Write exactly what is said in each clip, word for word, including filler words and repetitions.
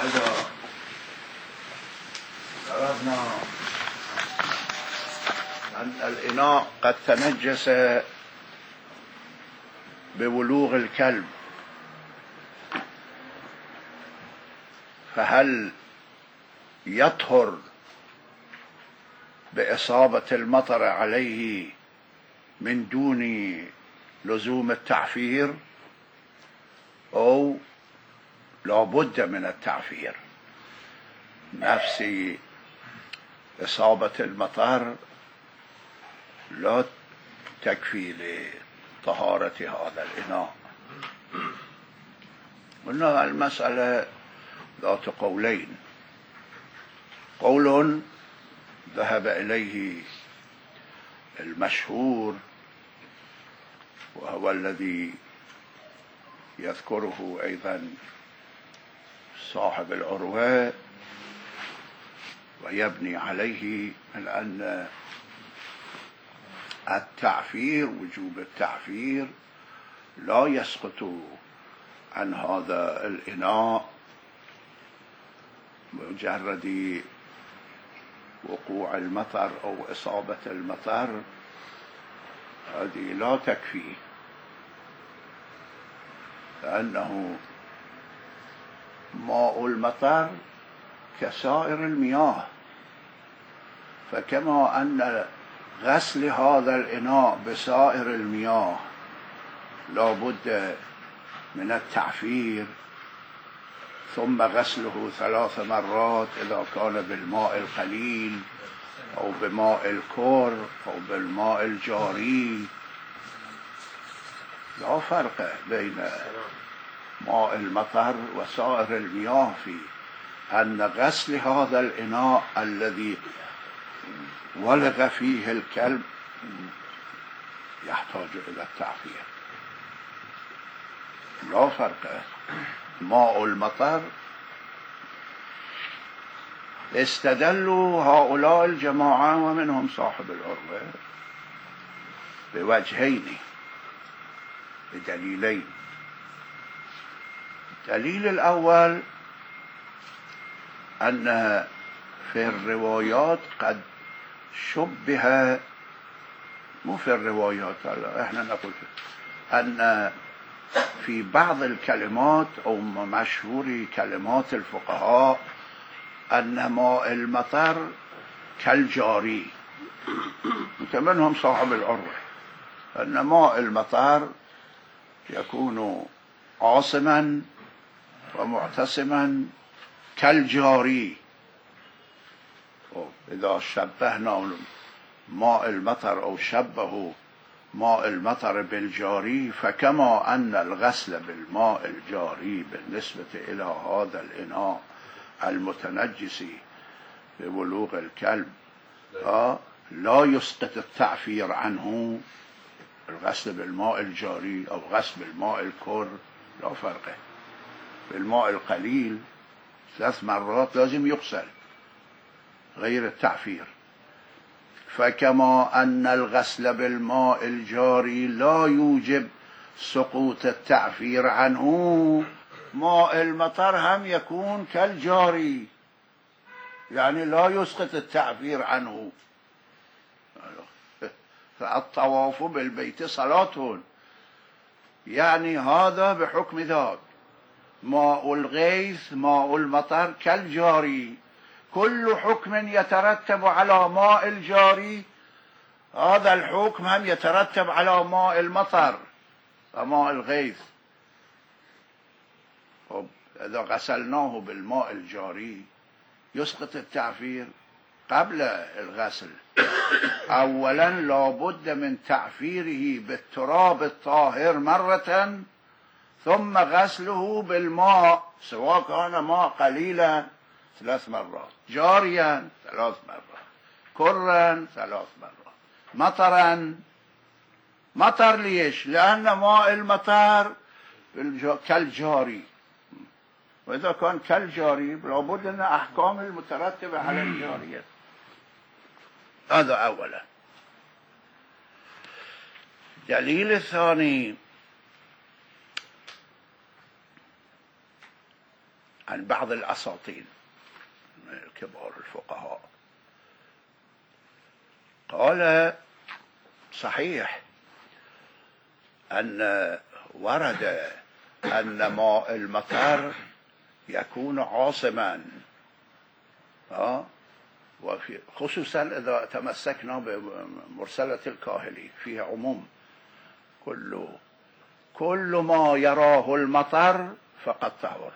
إذا عرفنا أن الإناء قد تنجس بولوغ الكلب، فهل يطهر بإصابة المطر عليه من دون لزوم التعفير أو لا بد من التعفير؟ نفس إصابة المطر لا تكفي لطهارة هذا الإناء. قلنا المسألة ذات قولين: قول ذهب إليه المشهور وهو الذي يذكره أيضا صاحب العروة ويبني عليه من أن التعفير وجوب التعفير لا يسقط عن هذا الإناء مجرد وقوع المطر أو إصابة المطر، هذه لا تكفي، لأنه ماء المطر كسائر المياه، فكما أن غسل هذا الإناء بسائر المياه لا بد من التعفير ثم غسله ثلاث مرات إذا كان بالماء القليل أو بماء الكر أو بالماء الجاري، لا فرق بين ماء المطر وسائر المياه في أن غسل هذا الإناء الذي ولغ فيه الكلب يحتاج إلى التعفير، لا فرق. ماء المطر استدلوا هؤلاء الجماعة ومنهم صاحب العروة بوجهين، بدليلين. الدليل الأول أن في الروايات قد شبه، مو في الروايات، احنا نقول أن في بعض الكلمات أو مشهور كلمات الفقهاء أن ماء المطر كالجاري، منهم صاحب العروة، أن ماء المطر يكون عاصما ومعتصما كالجاري. إذا شبهنا ماء المطر أو شبهوا ماء المطر بالجاري، فكما أن الغسل بالماء الجاري بالنسبة إلى هذا الإناء المتنجس ببلوغ الكلب لا يسقط التعفير عنه، الغسل بالماء الجاري أو غسل بالماء الكر لا فرق. بالماء القليل ثلاث مرات لازم يغسل غير التعفير، فكما أن الغسل بالماء الجاري لا يوجب سقوط التعفير عنه، ماء المطر هم يكون كالجاري، يعني لا يسقط التعفير عنه. فالطواف بالبيت صلاة، يعني هذا بحكم ذاك. ماء الغيث ماء المطر كالجاري، كل حكم يترتب على ماء الجاري هذا الحكم هم يترتب على ماء المطر وماء الغيث. إذا غسلناه بالماء الجاري يسقط التعفير قبل الغسل. أولا لا بد من تعفيره بالتراب الطاهر مرة، ثم غسله بالماء سواء كان ماء قليلا ثلاث مرات، جاريا ثلاث مرات، كرا ثلاث مرات، مطرا. مطر ليش؟ لأن ماء المطر كالجاري، وإذا كان كالجاري لابد أن أحكام المترتبة على الجارية. هذا أولا. الدليل الثاني عن بعض الأساطين من كبار الفقهاء، قال صحيح أن ورد أن ماء المطر يكون عاصما، آه وفي خصوصا إذا تمسكنا بمرسلة الكاهلي فيها عموم، كل كل ما يراه المطر فقد طهر،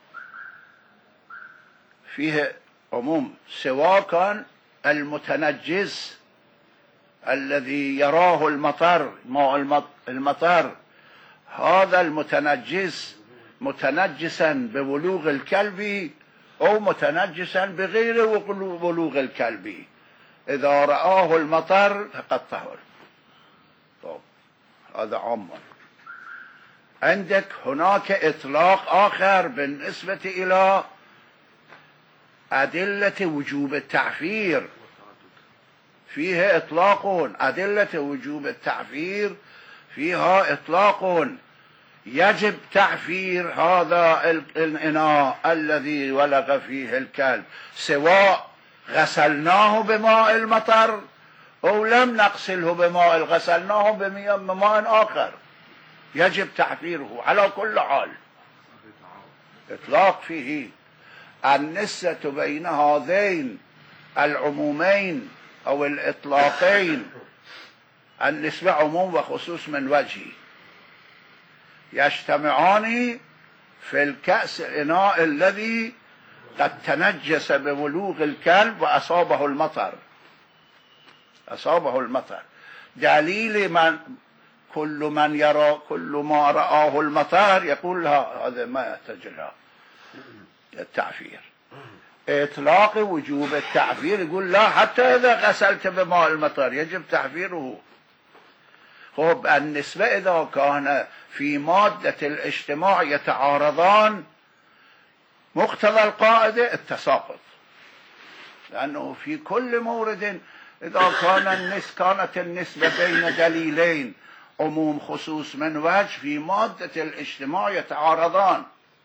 فيه عموم، سواء كان المتنجس الذي يراه المطر ماء المطر هذا المتنجس متنجسا ببلوغ الكلب أو متنجسا بغير بلوغ الكلب، إذا رآه المطر فقد طهر. طب هذا عام. عندك هناك إطلاق آخر بالنسبة إلى أدلة وجوب التعفير، فيها إطلاق، أدلة وجوب التعفير فيها إطلاق، يجب تعفير هذا الإناء الذي ولغ فيه الكلب سواء غسلناه بماء المطر أو لم نغسله بماء، غسلناه بماء آخر، يجب تعفيره على كل حال. إطلاق فيه. النسبة بين هذين العمومين أو الإطلاقين، النسبة عموم وخصوص من وجهه، يجتمعان في الكأس الإناء الذي قد تنجس ببلوغ الكلب وأصابه المطر، أصابه المطر، دليل من كل من يرى كل ما رآه المطر يقول هذا ما يحتاج لها التعفير. إطلاق وجوب التعفير يقول لا، حتى إذا غسلت بماء المطر يجب تعفيره. خب النسبة إذا كان في مادة الاجتماع يتعارضان، مقتضى القاعدة التساقط، لأنه في كل مورد إذا كان النس كانت النسبة بين دليلين عموم خصوص من وجه في مادة الاجتماع يتعارضان،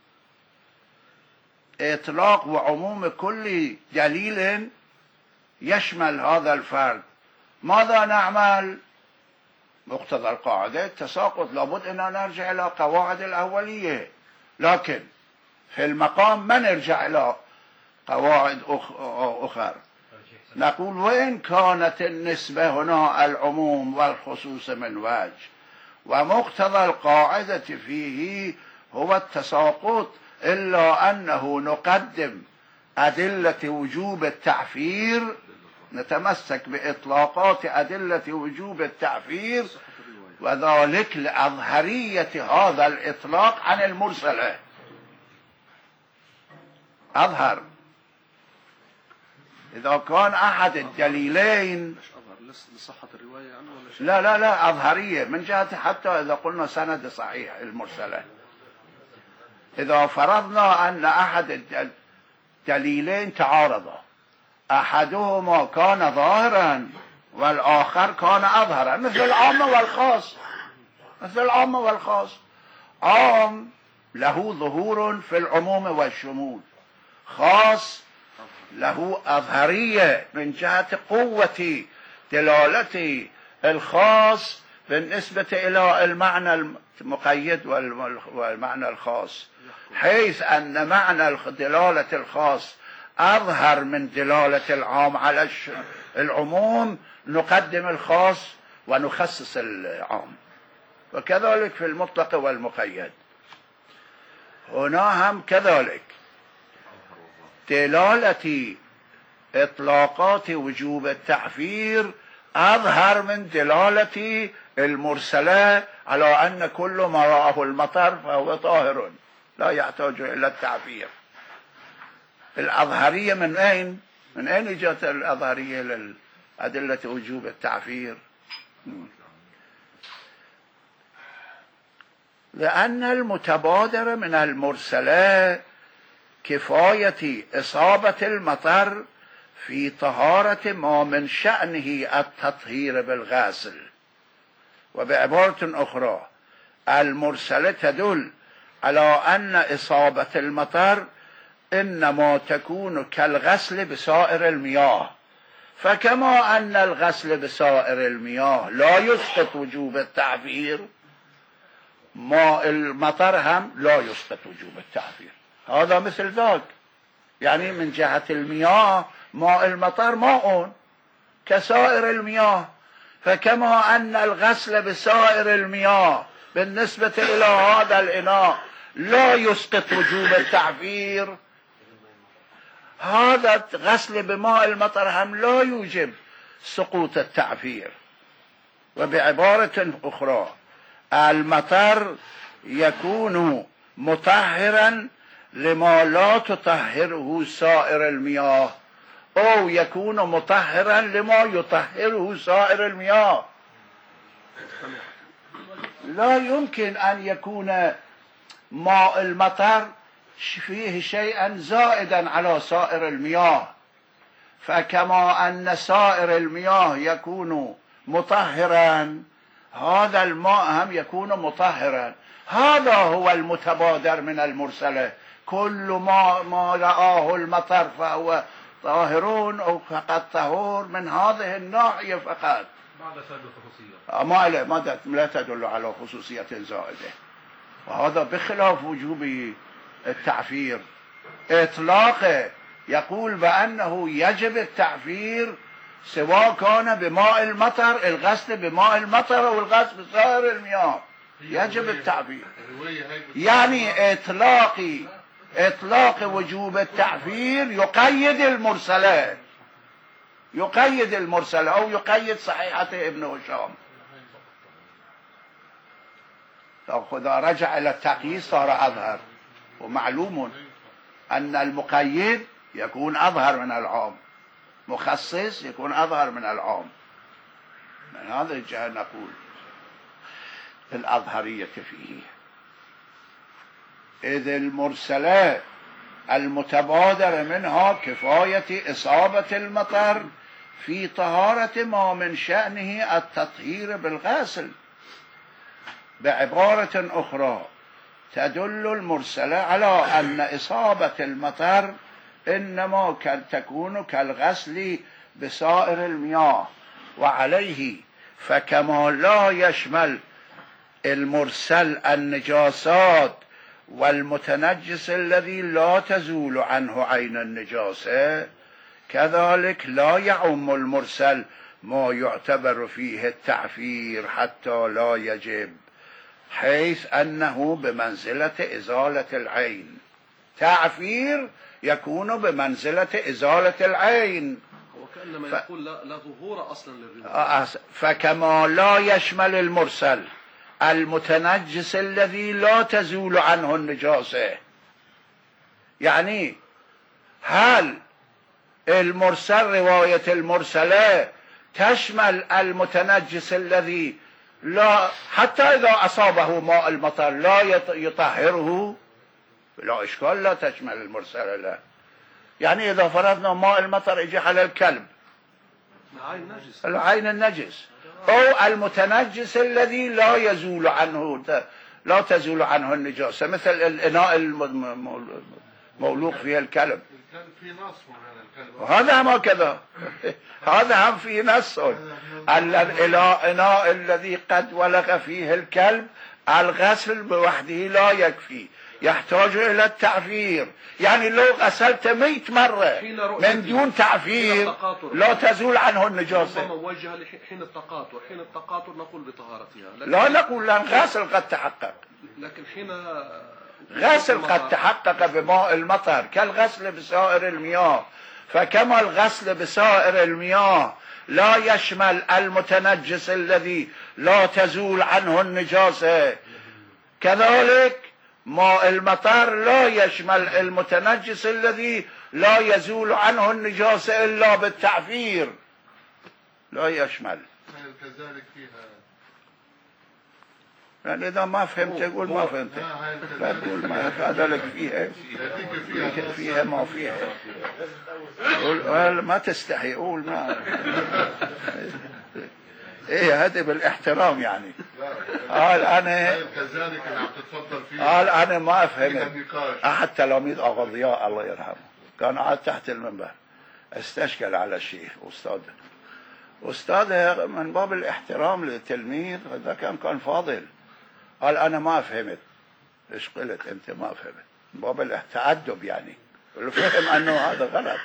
إطلاق وعموم كل دليل يشمل هذا الفرد، ماذا نعمل؟ مقتضى القاعدة التساقط، لابد أن نرجع إلى قواعد الأولية، لكن في المقام ما نرجع إلى قواعد أخرى. نقول وإن كانت النسبة هنا العموم والخصوص من وجه، ومقتضى القاعدة فيه هو التساقط، إلا أنه نقدم أدلة وجوب التعفير، نتمسك بإطلاقات أدلة وجوب التعفير، وذلك لأظهرية هذا الإطلاق عن المرسلة. أظهر إذا كان أحد الدليلين لصحة الرواية عنه ولا شيء؟ لا لا لا أظهرية من جهة، حتى إذا قلنا سند صحيح المرسلة، إذا فرضنا أن أحد الدليلين تعارضا، أحدهما كان ظاهرا والآخر كان أظهرا، مثل العام والخاص، مثل العام والخاص، عام له ظهور في العموم والشمول، خاص له أظهرية من جهة قوة دلالة الخاص بالنسبة إلى المعنى المقيد والمعنى الخاص، حيث أن معنى دلالة الخاص أظهر من دلالة العام على العموم، نقدم الخاص ونخصص العام، وكذلك في المطلق والمقيد. هنا هم كذلك دلالة إطلاقات وجوب التعفير أظهر من دلالة المرسلة على أن كل ما رآه المطر فهو طاهر لا يحتاج إلى التعفير. الأظهرية من أين؟ من أين جاءت الأظهرية للأدلة وجوب التعفير؟ لأن المتبادر من المرسلة كفاية إصابة المطر في طهارة ما من شأنه التطهير بالغاسل. وبعبارة أخرى، المرسلة تدل على أن إصابة المطر إنما تكون كالغسل بسائر المياه، فكما أن الغسل بسائر المياه لا يسقط وجوب التعفير، ماء المطر هم لا يسقط وجوب التعفير. هذا مثل ذاك، يعني من جهة المياه ماء المطر ماء كسائر المياه، فكما أن الغسل بسائر المياه بالنسبة إلى هذا الإناء لا يسقط وجوب التعفير، هذا غسل بماء المطر هم لا يوجب سقوط التعفير. وبعبارة أخرى المطر يكون مطهرا لما لا تطهره سائر المياه، أو يكون مطهرا لما يطهره سائر المياه. لا يمكن أن يكون ماء المطر فيه شيئا زائدا على سائر المياه، فكما أن سائر المياه يكون مطهرا هذا الماء هم يكون مطهرا. هذا هو المتبادر من المرسلة، كل ما ما رآه المطر فهو طاهرون أو فقط طهور من هذه الناحية فقط، بعد سبب خصوصية ما لا ما لا تدل على خصوصية زائدة. وهذا بخلاف وجوب التعفير إطلاقه، يقول بأنه يجب التعفير سواء كان بماء المطر، الغسل بماء المطر أو الغسل بسائر المياه يجب التعفير. يعني إطلاق إطلاق وجوب التعفير يقيد المرسلة، يقيد المرسلة أو يقيد صحيحة ابن هشام. إذا رجع إلى التقييد صار أظهر، ومعلوم أن المقيد يكون أظهر من العام، مخصص يكون أظهر من العام. من هذا الجهة نقول الأظهرية فيه، إذ المرسلة المتبادر منها كفاية إصابة المطر في طهارة ما من شأنه التطهير بالغسل. بعبارة أخرى تدل المرسلة على أن إصابة المطر إنما تكون كالغسل بسائر المياه، وعليه فكما لا يشمل المرسل النجاسات والمتنجس الذي لا تزول عنه عين النجاسة، كذلك لا يعم المرسل ما يعتبر فيه التعفير حتى لا يجب، حيث أنه بمنزلة إزالة العين. تعفير يكون بمنزلة إزالة العين، وكأنما ف... يقول لا, لا ظهور أصلا للرواية. فكما لا يشمل المرسل المتنجس الذي لا تزول عنه النجاسة، يعني هل المرسل رواية المرسلة تشمل المتنجس الذي لا حتى إذا أصابه ماء المطر لا يطهره؟ لا إشكال، لا تشمل المرسلة لا. يعني إذا فرضنا ماء المطر يجي على الكلب، العين نجس، العين النجس، أو المتنجس الذي لا يزول عنه لا تزول عنه النجاسة، مثل الإناء المولوق فيه الكلب، في نص من الكلب، وهذا ما كذا هذا هم في نص. الإناء الذي قد ولغ فيه الكلب الغسل بوحده لا يكفي، يحتاج إلى التعفير. يعني لو غسلت مئة مرة من دون تعفير لا تزول عنه النجاسة. موجهة حين التقاطر، حين التقاطر نقول بطهارتها، لا نقول لأن غسل قد تحقق، لكن حين غسل قد تحقق بماء المطر كالغسل بسائر المياه، فكما الغسل بسائر المياه لا يشمل المتنجس الذي لا تزول عنه النجاسة، كذلك ماء المطر لا يشمل المتنجس الذي لا يزول عنه النجاسة إلا بالتعفير، لا يشمل. كذلك فيها، يعني إذا ما فهمت أقول ما فهمت، لا تقول ما كذلك فيها فيها, فيها ما فيها، قول ما تستحي، قول ما إيه هذا بالاحترام يعني. قال أنا طيب كذلك اللي عم تتفضل فيه قال أنا ما فيها فهمت. نقاش. أحد تلاميذ أغضياء الله يرحمه كان قاعد تحت المنبر، استشكل على الشيخ أستاذ أستاذ من باب الاحترام للتلميذ، هذا كان كان فاضل. قال أنا ما فهمت. إيش قلت أنت ما فهمت؟ من باب التأدب يعني، الفهم أنه هذا غلط.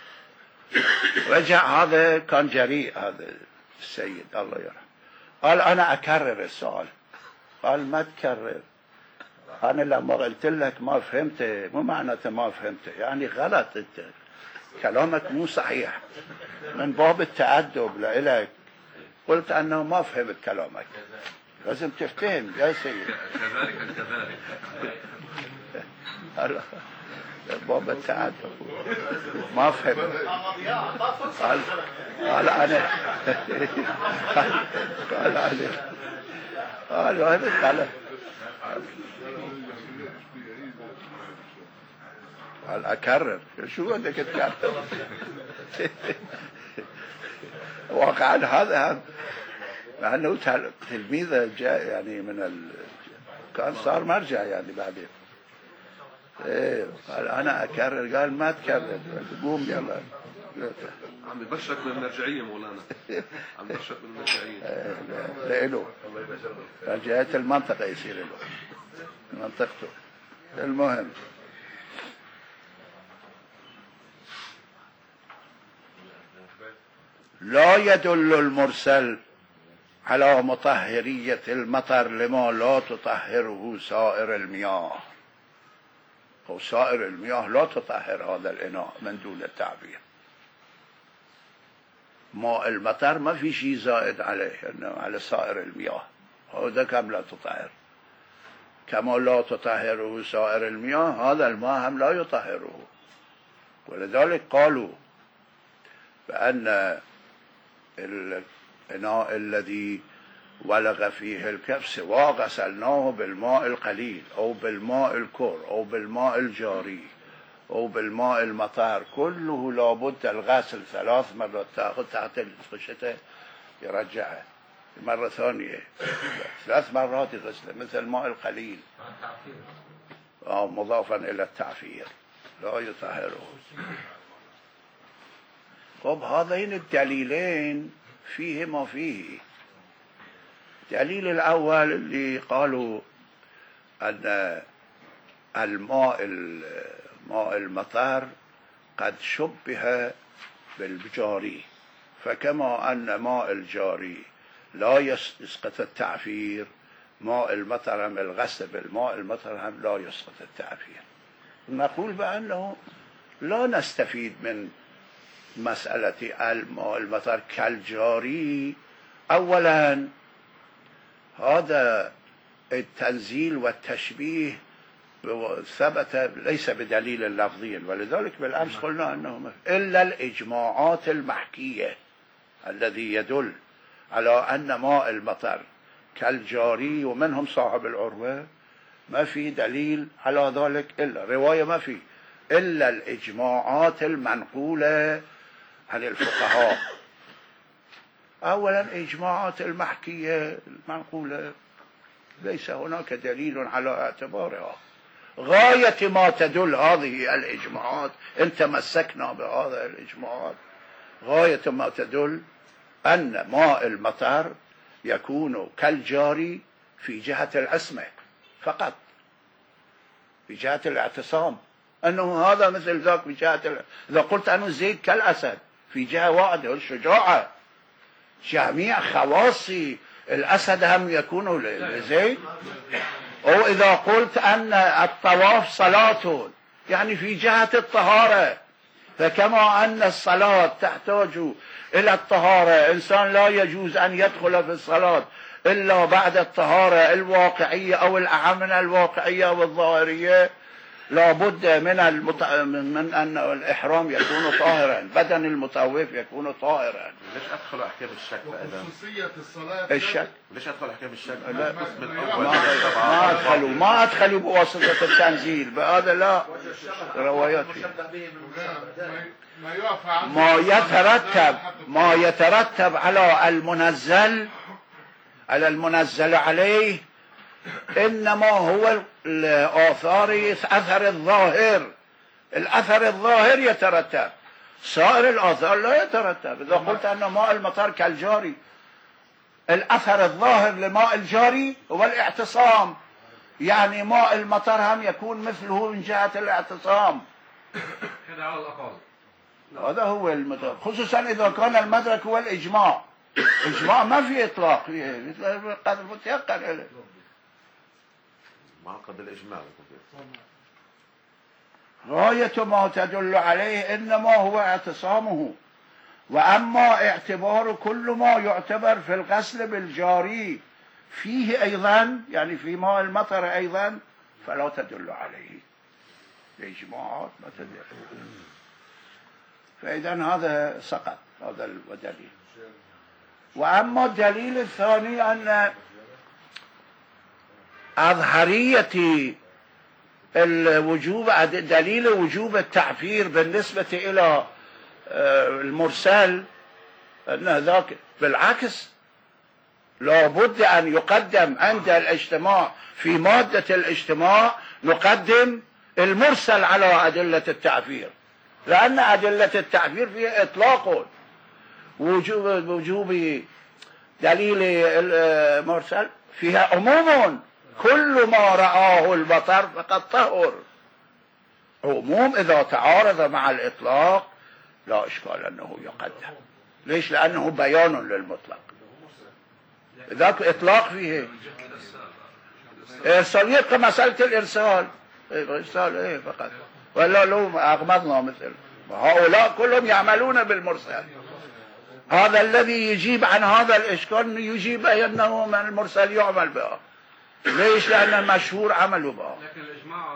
رجع هذا كان جريء هذا السيد الله يرحمه، قال أنا أكرر السؤال. قال ما تكرر، أنا لما قلت لك ما فهمت مو معناته ما فهمت، يعني غلط، أنت كلامك مو صحيح. من باب التأدب لإلك قلت أنه ما فهمت كلامك، لازم تفتهم يا سيد. كذلك كذلك باب التأدب ما فهمت. قال قال أنا قال أنا قال هذا قال قال أكرر. شو بدك تكرر؟ واقعا هذا مع أنه تلميذه جاء يعني من ال... كان صار مرجع يعني بعدين. إيه قال أنا أكرر. قال ما تكرر، قوم يلا. عم يبشرك من المرجعية مولانا، عم يبشرك من المرجعية. لا له رجعية المنطقة يصير له منطقته. المهم لا يدل المرسل على مطهرية المطر لما لا تطهره سائر المياه، أو سائر المياه لا تطهر هذا الإناء من دون التعبير. ماء المطر ما في شيء زائد عليه إنه على سائر المياه، هذا كم لا تطهر، كما لا تطهره سائر المياه هذا الماء هم لا يطهره. ولذلك قالوا بأن الإناء الذي ولغ فيه الكبس سواء غسلناه بالماء القليل أو بالماء الكر أو بالماء الجاري أو بالماء المطهر كله لابد الغسل ثلاث مرات، تأخذ تحت الفرشة يرجعه مرة ثانية ثلاث مرات يغسله مثل الماء القليل أو مضافا إلى التعفير لا يطهره. طب هذين الدليلين فيه ما فيه. الدليل الأول اللي قالوا أن الماء ماء المطر قد شبه بالجاري، فكما أن ماء الجاري لا يسقط التعفير، ماء المطر هم الغسل بالماء المطر هم لا يسقط التعفير. نقول بأنه لا نستفيد من مسألة الماء المطر كالجاري. أولا هذا التنزيل والتشبيه ثبت ليس بدليل لفظي، ولذلك بالأمس قلنا أنه إلا الإجماعات المحكية الذي يدل على أن ماء المطر كالجاري، ومنهم صاحب العروة، ما في دليل على ذلك إلا رواية، ما في إلا الإجماعات المنقولة عن الفقهاء. أولا إجماعات المحكية المنقولة ليس هناك دليل على اعتبارها. غاية ما تدل هذه الإجماعات إن تمسكنا بهذا الإجماعات، غاية ما تدل أن ماء المطر يكون كالجاري في جهة العصمة فقط، في جهة الاعتصام، أنه هذا مثل ذاك في جهة ال... إذا قلت أنه زيد كالأسد في جهة واحدة الشجاعة، جميع خواص الأسد هم يكون لزيد. أو إذا قلت أن الطواف صلاة يعني في جهة الطهارة، فكما أن الصلاة تحتاج إلى الطهارة، إنسان لا يجوز أن يدخل في الصلاة إلا بعد الطهارة الواقعية أو الأعم من الواقعية والظاهرية، لا بد من المت... من أن الإحرام يكون طاهرا، بدن المطوف يكون طاهرا. ليش أدخل أحكام الشك بأذان؟ خصوصية الصلاة الشك ليش أدخل أحكام الشك؟ لا القسم ما, الأول ما أدخلوا ما أدخلوا بواسطة التنزيل بهذا، لا روايات فيه. ما يعفى عنه ما يترتب ما يترتب على المنزل على المنزل عليه إنما هو الآثار أثر الظاهر، الأثر الظاهر يترتب، سائر الآثار لا يترتب. إذا قلت أن ماء المطر كالجاري، الأثر الظاهر لماء الجاري هو الاعتصام، يعني ماء المطر هم يكون مثله من جهة الاعتصام. هذا على الأقل. هذا هو المدرك، خصوصا إذا كان المدرك هو الإجماع. إجماع ما في إطلاق فيه، قد متيقن إليه. معقد الإجماع. غاية ما تدل عليه إنما هو اعتصامه. وأما اعتبار كل ما يعتبر في الغسل بالجاري فيه أيضا، يعني في ماء المطر أيضا، فلا تدل عليه الإجماعات، ما تدل. فإذا هذا سقط، هذا الدليل. وأما الدليل الثاني أن أظهرية الوجوب، دليل وجوب التعفير بالنسبة إلى المرسل، أن ذاك بالعكس لابد أن يقدم عند الاجتماع في مادة الاجتماع، نقدم المرسل على أدلة التعفير، لأن أدلة التعفير فيها إطلاق. وجوب وجوب دليل المرسل فيها عموم، كل ما رآه المطر فقد طهر. عموم إذا تعارض مع الإطلاق لا إشكال أنه يقدم. ليش؟ لأنه بيان للمطلق. ذاك إطلاق فيه إرسالية كمسألة الإرسال، إرسال إيه فقط، ولا لو أغمضنا مثل هؤلاء كلهم يعملون بالمرسل. هذا الذي يجيب عن هذا الإشكال يجيب أنه من المرسل يعمل بها. ليش؟ لأن المشهور عملوا بها. لكن الإجماع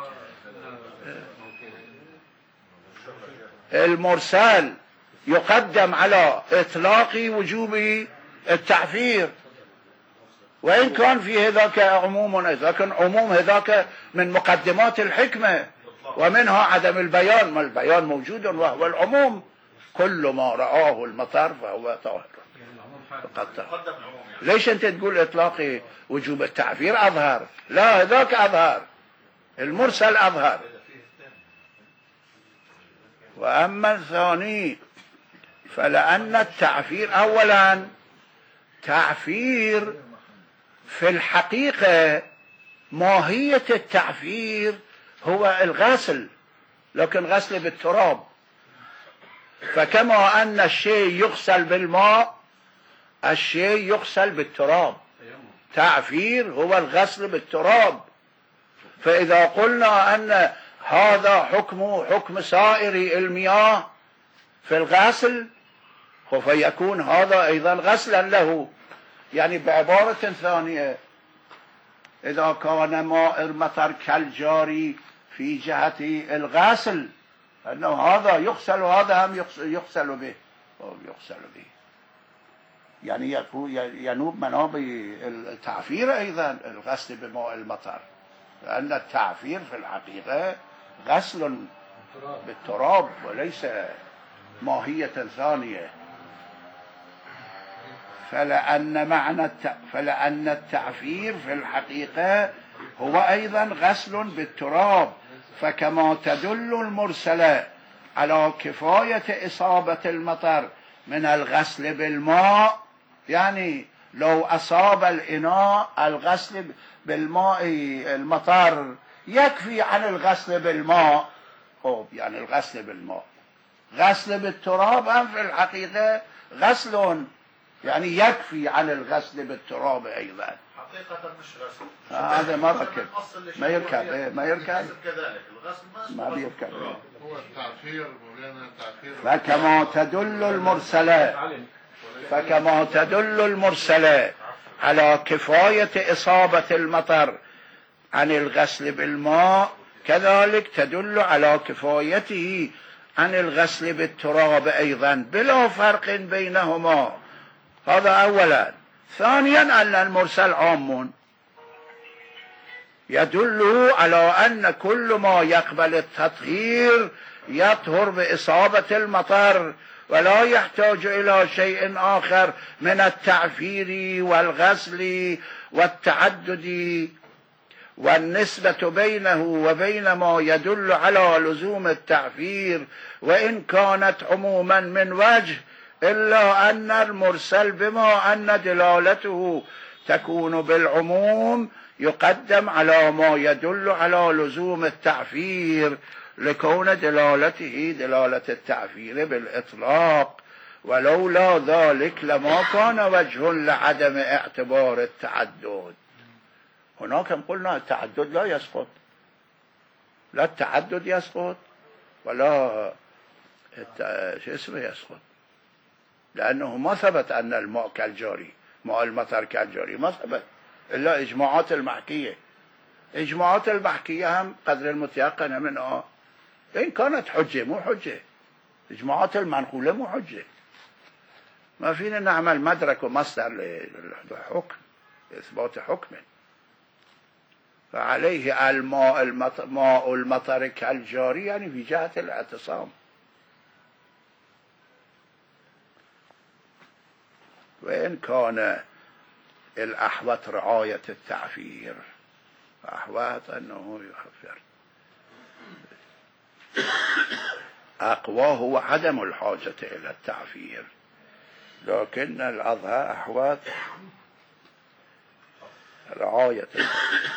المرسل يقدم على إطلاق وجوب التعفير، وإن كان في ذاك عموم، لكن عموم ذاك من مقدمات الحكمة، ومنها عدم البيان، ما البيان موجود وهو العموم. كل ما رآه المطر فهو طاهر. ليش أنت تقول إطلاق وجوب التعفير أظهر؟ لا، ذاك أظهر، المرسل أظهر. وأما الثاني فلأن التعفير أولا تعفير في الحقيقة ماهية التعفير هو الغسل، لكن غسل بالتراب. فكما أن الشيء يغسل بالماء، الشيء يغسل بالتراب. تعفير هو الغسل بالتراب. فإذا قلنا أن هذا حكم حكم سائر المياه في الغسل، فيكون هذا أيضا غسلا له. يعني بعبارة ثانية، إذا كان ماء المطر كالجاري في جهة الغسل، أنه هذا يغسل وهذا هم يغسل به، يغسل به، يعني ينوب مناب التعفير أيضا الغسل بماء المطر، لأن التعفير في الحقيقة غسل بالتراب وليس ماهية ثانية. فلأن معنى الت... فلأن التعفير في الحقيقة هو أيضا غسل بالتراب، فكما تدل المرسلة على كفاية إصابة المطر من الغسل بالماء، يعني لو أصاب الإناء الغسل بالماء المطر يكفي عن الغسل بالماء، طب يعني الغسل بالماء. غسل بالتراب هم في الحقيقة غسل، يعني يكفي عن الغسل بالتراب أيضا. حقيقة مش غسل، هذا ما ركب، ما يركب، ما يركب، كذلك الغسل ما بيركب. هو التعفير مولانا، التعفير فكما تدل المرسلة فكما تدل المرسلة على كفاية إصابة المطر عن الغسل بالماء، كذلك تدل على كفايته عن الغسل بالتراب أيضا بلا فرق بينهما. هذا أولا. ثانيا أن المرسل عام يدل على أن كل ما يقبل التطهير يطهر بإصابة المطر، ولا يحتاج إلى شيء آخر من التعفير والغسل والتعدد، والنسبة بينه وبين ما يدل على لزوم التعفير وإن كانت عموما من وجه، إلا أن المرسل بما أن دلالته تكون بالعموم يقدم على ما يدل على لزوم التعفير لكون دلالته دلالة التعفير بالإطلاق، ولولا ذلك لما كان وجه لعدم اعتبار التعدد. هناك قلنا التعدد لا يسقط، لا التعدد يسقط ولا شو اسمه يسقط، لأنه ما ثبت أن الماء كالجاري، ماء المطر كالجاري ما ثبت إلا إجماعات المحكية. إجماعات المحكية هم قدر المتيقن منها إن كانت حجة مو حجة، إجماعات المنقولة مو حجة. ما فينا نعمل مدرك ومصدر للحكم إثبات حكم. فعليه الماء المطر, ماء المطر كالجاري يعني في جهة الاعتصام. وإن كان الأحوط رعاية التعفير، أحوط أنه يحفر، أقواه وعدم الحاجة إلى التعفير، لكن الأظهر أحوط رعاية التعفير.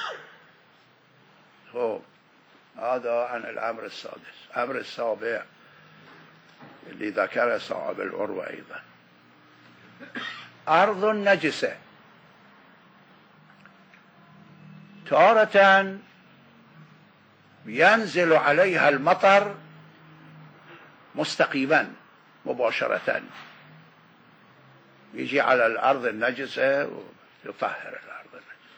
هذا عن الأمر السادس. الأمر السابع اللي ذكر صاحب العروة أيضا، أرض نجسة تارة ينزل عليها المطر مستقيما مباشرة، يجي على الأرض النجسة ويطهر الأرض النجسة.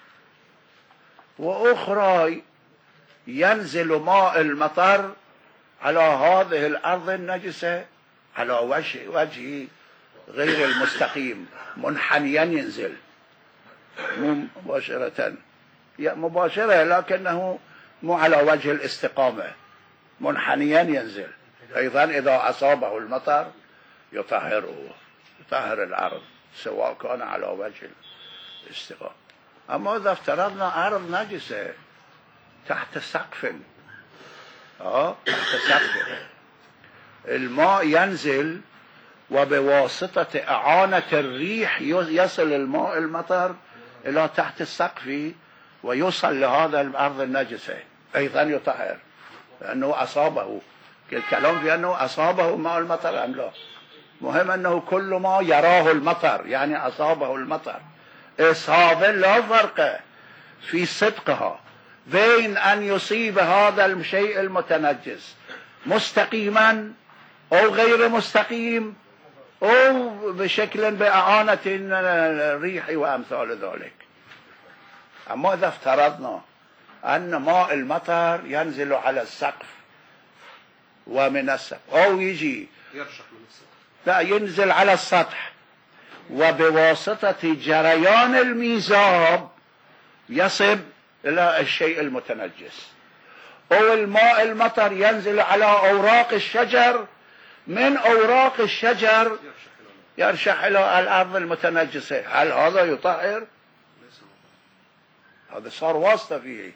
وأخرى ينزل ماء المطر على هذه الأرض النجسة على وجه وجه غير المستقيم، منحنيا ينزل مو مباشرة، مباشرة لكنه مو على وجه الاستقامة، منحنيا ينزل. أيضا إذا أصابه المطر يطهره، يطهر الأرض سواء كان على وجه الاستقامة. أما إذا افترضنا أرض نجسة تحت سقف، آه تحت سقف، الماء ينزل وبواسطة إعانة الريح يصل الماء المطر إلى تحت السقف ويوصل لهذا الأرض النجسة، أيضا يطهر، لأنه أصابه. الكلام في أنه أصابه ماء المطر أم لا، مهم أنه كل ما يراه المطر يعني أصابه المطر. إصابة لا فرق في صدقها بين أن يصيب هذا الشيء المتنجس مستقيما أو غير مستقيم أو بشكل بإعانة الريح وأمثال ذلك. أما إذا افترضنا أن ماء المطر ينزل على السقف ومن السقف أو يجي يرشح من السقف، لا ينزل على السطح وبواسطة جريان الميزاب يصب إلى الشيء المتنجس، أو الماء المطر ينزل على أوراق الشجر، من أوراق الشجر يرشح إلى الأرض المتنجسة، هل هذا يطهر؟ هذا صار واسطة فيه،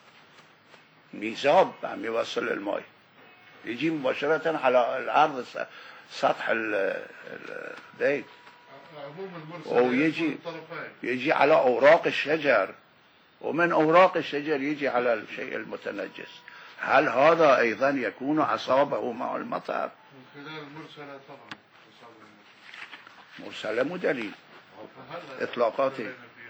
ميزاب عم يوصل الماء يجي مباشرة على الأرض سطح البيت، أو يجي يجي على أوراق الشجر، ومن أوراق الشجر يجي على الشيء المتنجس. هل هذا أيضا يكون أصابه مع المطر؟ من خلال المرسلة طبعا مرسلة مو دليل إطلاقاتي.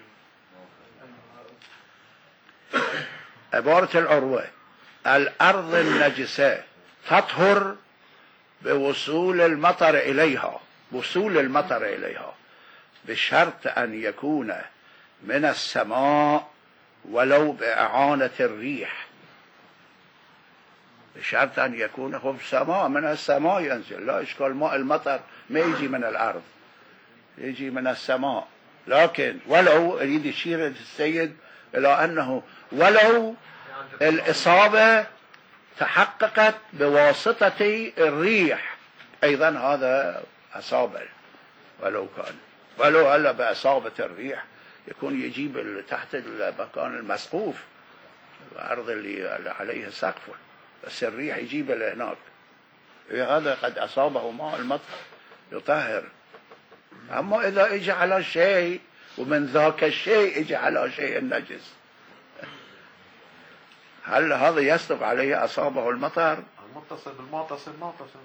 عبارة العروة الأرض النجسة تطهر بوصول المطر إليها، وصول المطر إليها بشرط أن يكون من السماء ولو بإعانة الريح، بشرط أن يكون هو السماء، من السماء ينزل، لا إشكال، ماء المطر ما يجي من الأرض، يجي من السماء. لكن ولو يريد يشير السيد إلى أنه ولو الإصابة تحققت بواسطة الريح، أيضا هذا أصابه ولو كان، ولو هلا بأصابة الريح يكون يجيب تحت المكان المسقوف الأرض اللي عليها سقف، بس الريح يجيب لهناك، هذا قد أصابه ماء المطر يطهر. أما إذا إجى على شيء ومن ذاك الشيء إجى على شيء النجس، هل هذا يصدق عليه أصابه المطر؟ المتصل بالمعتصم معتصم.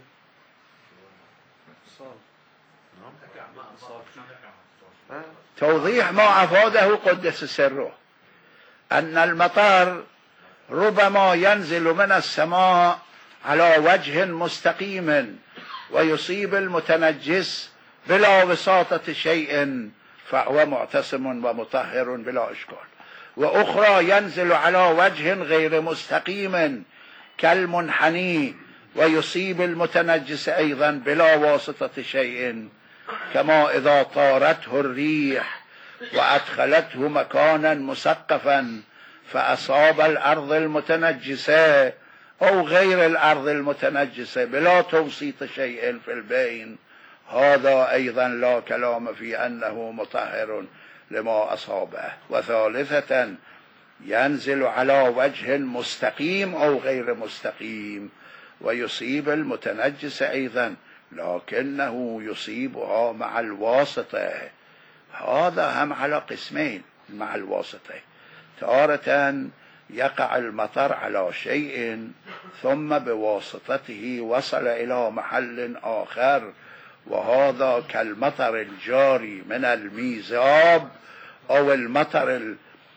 توضيح ما أفاده قدس سره أن المطر ربما ينزل من السماء على وجه مستقيم ويصيب المتنجس بلا وساطة شيء فهو معتصم ومطهر بلا إشكال، وأخرى ينزل على وجه غير مستقيم كالمنحني ويصيب المتنجس أيضا بلا واسطة شيء، كما إذا طارته الريح وأدخلته مكانا مسقفا فأصاب الأرض المتنجسة أو غير الأرض المتنجسة بلا توسيط شيء في البين، هذا أيضا لا كلام في أنه مطهر لما أصابه. وثالثة ينزل على وجه مستقيم أو غير مستقيم ويصيب المتنجس أيضا، لكنه يصيبها مع الواسطة، هذا هم على قسمين مع الواسطة. تارة يقع المطر على شيء ثم بواسطته وصل إلى محل آخر، وهذا كالمطر الجاري من الميزاب أو المطر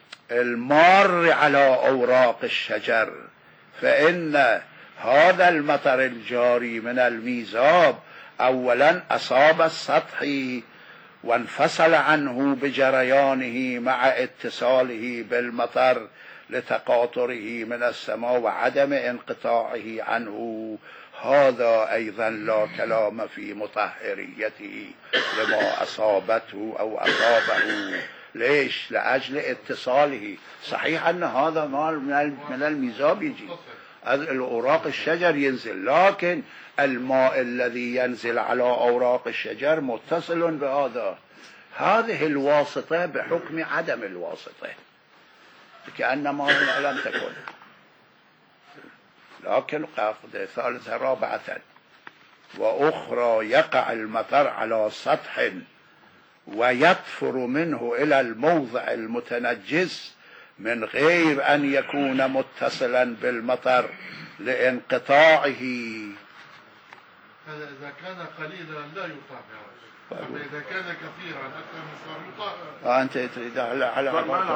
المار على أوراق الشجر، فإن هذا المطر الجاري من الميزاب أولا أصاب السطح وانفصل عنه بجريانه مع اتصاله بالمطر لتقاطره من السماء وعدم انقطاعه عنه، هذا أيضا لا كلام في مطهريته لما أصابته أو أصابه. ليش؟ لأجل اتصاله. صحيح أن هذا من الميزاب يجي، الأوراق الشجر ينزل، لكن الماء الذي ينزل على أوراق الشجر متصل بهذا، هذه الواسطة بحكم عدم الواسطة كأنما لم تكن. لكن قاعدة ثالثة رابعة وأخرى يقع المطر على سطح ويطفر منه إلى الموضع المتنجس من غير أن يكون متصلا بالمطر لانقطاعه. هذا إذا كان قليلا لا يطهر، أما إذا كان كثيرا أكثر من شهر يطهر. أنت تريد على على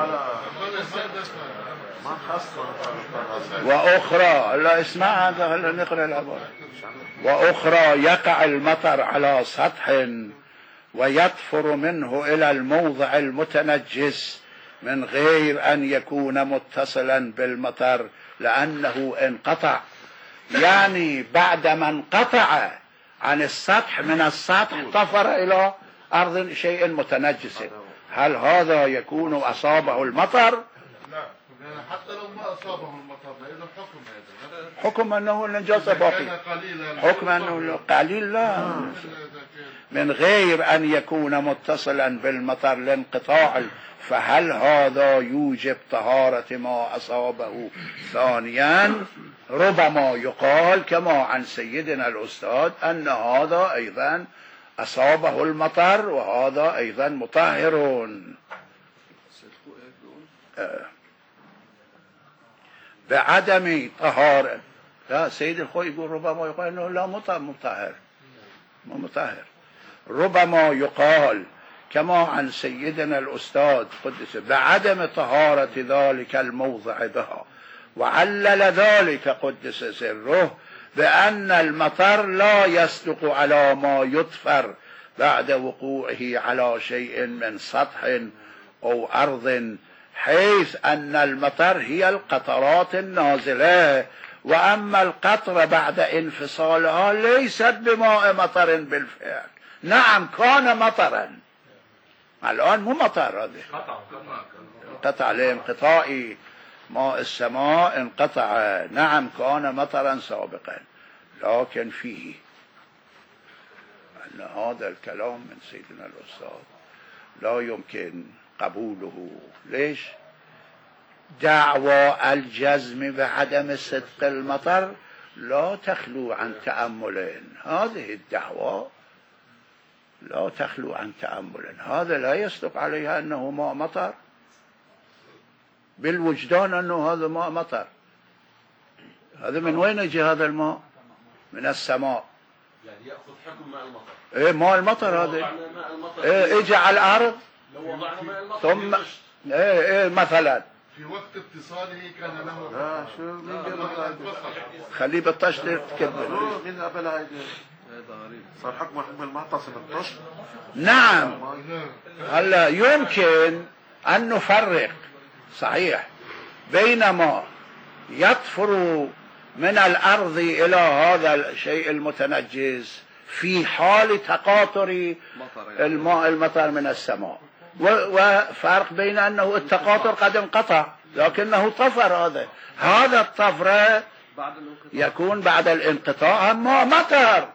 ما خاصة. وأخرى لا اسمع هذا، هلا نقرأ العبارة. وأخرى يقع المطر على سطح ويطفر منه إلى الموضع المتنجس من غير أن يكون متصلا بالمطر لأنه انقطع، يعني بعدما انقطع عن السطح من السطح طفر إلى أرض شيء متنجس، هل هذا يكون أصابه المطر؟ لا، حتى لو ما أصابه المطر إذا حكم هذا حكم أنه النجاسة باقي، حكم أنه قليل لا، من غير أن يكون متصلا بالمطر لانقطاع، فهل هذا يوجب طهارة ما أصابه؟ ثانيا ربما يقال كما عن سيدنا الأستاذ أن هذا أيضا أصابه المطر وهذا أيضا مطهر بعدم طهارة. لا، سيد الخوي يقول ربما يقال أنه لا مطهر ما مطهر، ربما يقال كما عن سيدنا الأستاذ قدس بعدم طهارة ذلك الموضع بها، وعلل ذلك قدس سره بأن المطر لا يصدق على ما يطفر بعد وقوعه على شيء من سطح أو أرض، حيث أن المطر هي القطرات النازلة، وأما القطرة بعد انفصالها ليست بماء مطر بالفعل. نعم كان مطرا، الآن مو مطر، هذا قطع لانقطاع ماء السماء انقطع. نعم كان مطرا سابقا، لكن فيه أن هذا الكلام من سيدنا الأستاذ لا يمكن قبوله. ليش؟ دعوى الجزم بعدم صدق المطر لا تخلو عن تأمل. هذه الدعوى لا تخلو عن تأمل. هذا لا يصدق عليها أنه ماء مطر، بالوجدان أنه هذا ماء مطر. هذا من وين يجي هذا الماء؟ من السماء. يعني يأخذ حكم ماء المطر. إيه ماء المطر هذا. إيه إجى على الأرض لو وضعنا ماء المطر ثم إيه إيه مثلا في وقت اتصاله كان له لا شو مين قال لك هيدا؟ خليه بالطشت تكبر. شو مين قبل هيدا؟ صار حكم حكم المعتصم الطش. نعم. هلا يمكن أن نفرق صحيح بينما يطفر من الأرض إلى هذا الشيء المتنجس في حال تقاطر الماء المطر من السماء، وفرق بين أنه التقاطر قد انقطع لكنه طفر. هذا هذا الطفر يكون بعد الانقطاع ماء مطر،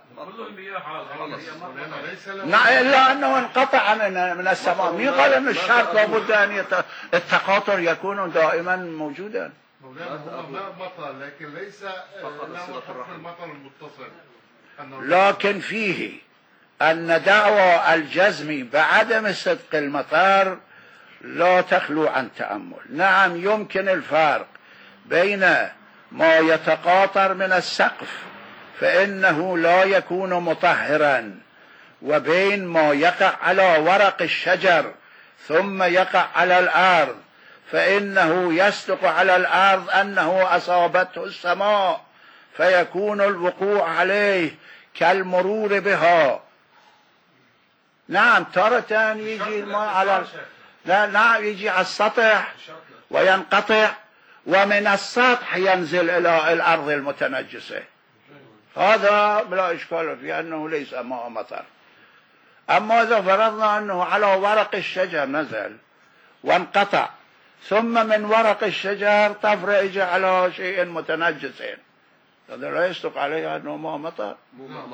إلا أنه انقطع من من السماء. مين قال أن الشرط لابد أن التقاطر يكون دائما موجودا؟ مولانا هو ماء مطر لكن ليس له حكم المطر المتصل. لكن فيه أن دعوى الجزم بعدم صدق المطر لا تخلو عن تأمل. نعم يمكن الفرق بين ما يتقاطر من السقف فإنه لا يكون مطهرا، وبين ما يقع على ورق الشجر ثم يقع على الأرض فإنه يصدق على الأرض أنه أصابته السماء فيكون الوقوع عليه كالمرور بها. نعم تارة يجي الماء على لا نعم يجي على السطح وينقطع، ومن السطح ينزل إلى الأرض المتنجسة. هذا بلا إشكال في أنه ليس ماء مطر. أما إذا فرضنا أنه على ورق الشجر نزل وانقطع ثم من ورق الشجر طفر إجى على شيء متنجس، هذا لا يصدق عليه أنه ماء مطر.